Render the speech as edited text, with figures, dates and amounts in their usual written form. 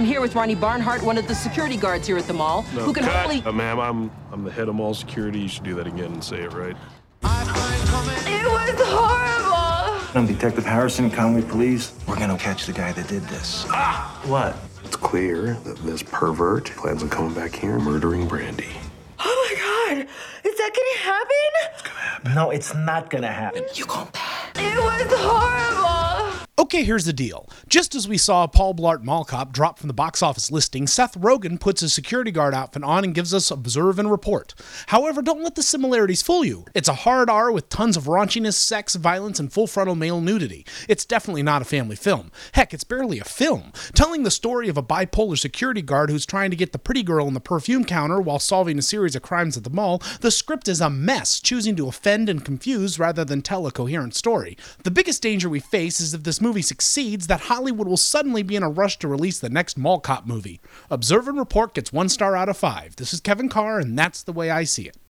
here with Ronnie Barnhart, one of the security guards here at the mall, who can hopefully... Ma'am, I'm the head of mall security. You should do that again and say it right. It was horrible! I'm Detective Harrison, Conway Police. We're gonna catch the guy that did this. What? It's clear that this pervert plans on coming back here and murdering Brandy. Oh my God! Is that gonna happen? No, it's not gonna happen. You called that? It was horrible! Okay, here's the deal. Just as we saw Paul Blart Mall Cop drop from the box office listing, Seth Rogen puts his security guard outfit on and gives us Observe and Report. However, don't let the similarities fool you. It's a hard R with tons of raunchiness, sex, violence, and full frontal male nudity. It's definitely not a family film. Heck, it's barely a film. Telling the story of a bipolar security guard who's trying to get the pretty girl in the perfume counter while solving a series of crimes at the mall, the script is a mess, choosing to offend and confuse rather than tell a coherent story. The biggest danger we face is if this movie succeeds, that Hollywood will suddenly be in a rush to release the next Mall Cop movie. Observe and Report gets 1 star out of 5. This is Kevin Carr, and that's the way I see it.